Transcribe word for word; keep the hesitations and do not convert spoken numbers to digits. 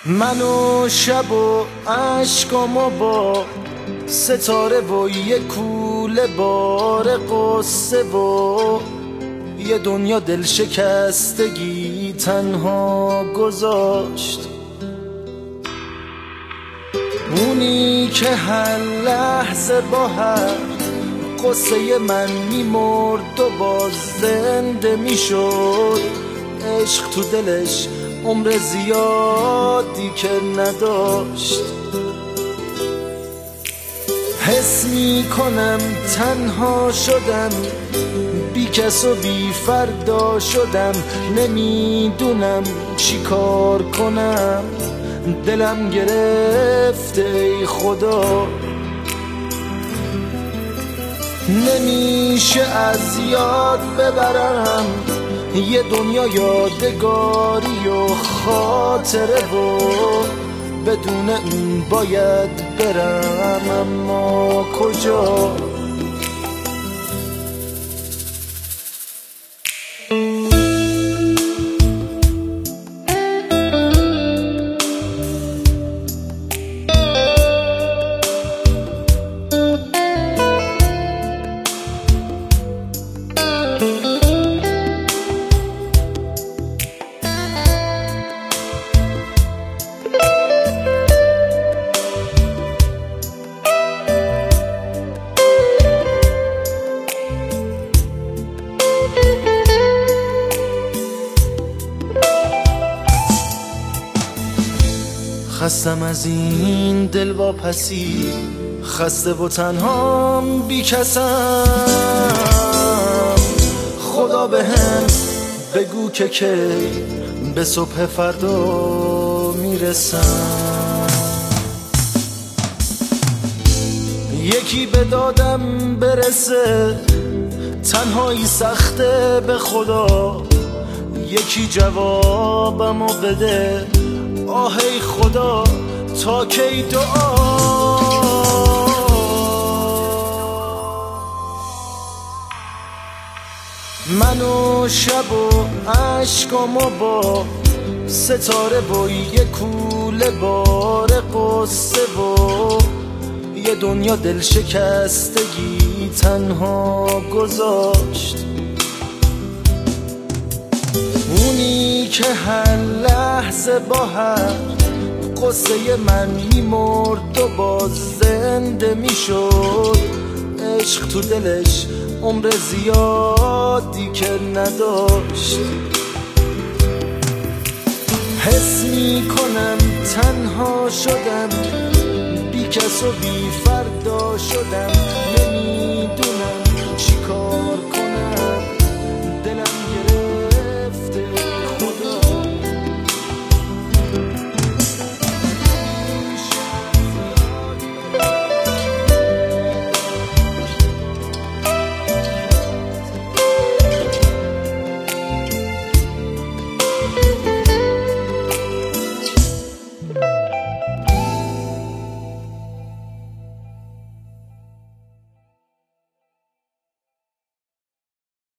من و شب و عشقامو با ستاره و یه کوله بار قصه و یه دنیا دل شکستگی تنها گذاشت. اونی که هر لحظه با هر قصه من میمرد و باز زنده میشد. عشق تو دلش عمر زیادی که نداشت. حس میکنم تنها شدم، بی کس و بی فردا شدم. نمیدونم چی کار کنم، دلم گرفته ای خدا. نمیشه از یاد ببرم یه دنیا یادگاری و خاطره و بدون اون باید برم، اما کجا؟ خستم از این دل واپسی، خسته و تنهام بی کسم. خدا به هم بگو که کی به صبح فردا میرسم. یکی به دادم برسه، تنهایی سخته به خدا. یکی جوابمو بده، آه ای خدا تا کی دعا. من و شب و عشقامو با ستاره و یه کوله بار قصه و یه دنیا دل شکستگی تنها گذاشت. اونی که هر لحظه با هر قصه من میمرد و باز زنده میشد. عشق تو دلش عمر زیادی که نداشت. حس میکنم تنها شدم، بی کس و بی فردا شدم. نمیدونم